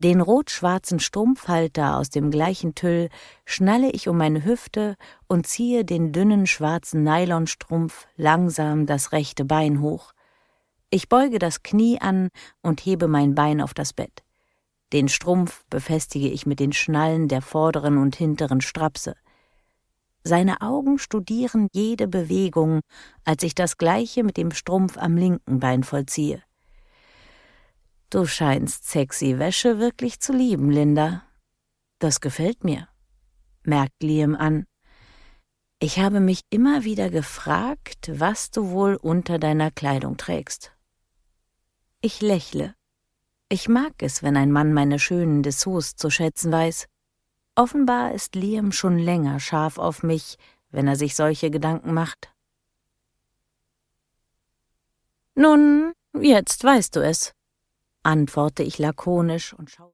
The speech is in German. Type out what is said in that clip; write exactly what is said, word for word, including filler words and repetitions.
Den rot-schwarzen Strumpfhalter aus dem gleichen Tüll schnalle ich um meine Hüfte und ziehe den dünnen schwarzen Nylonstrumpf langsam das rechte Bein hoch. Ich beuge das Knie an und hebe mein Bein auf das Bett. Den Strumpf befestige ich mit den Schnallen der vorderen und hinteren Strapse. Seine Augen studieren jede Bewegung, als ich das Gleiche mit dem Strumpf am linken Bein vollziehe. »Du scheinst sexy Wäsche wirklich zu lieben, Linda. Das gefällt mir«, merkt Liam an. »Ich habe mich immer wieder gefragt, was du wohl unter deiner Kleidung trägst.« Ich lächle. Ich mag es, wenn ein Mann meine schönen Dessous zu schätzen weiß. Offenbar ist Liam schon länger scharf auf mich, wenn er sich solche Gedanken macht. »Nun, jetzt weißt du es«, antworte ich lakonisch und schaue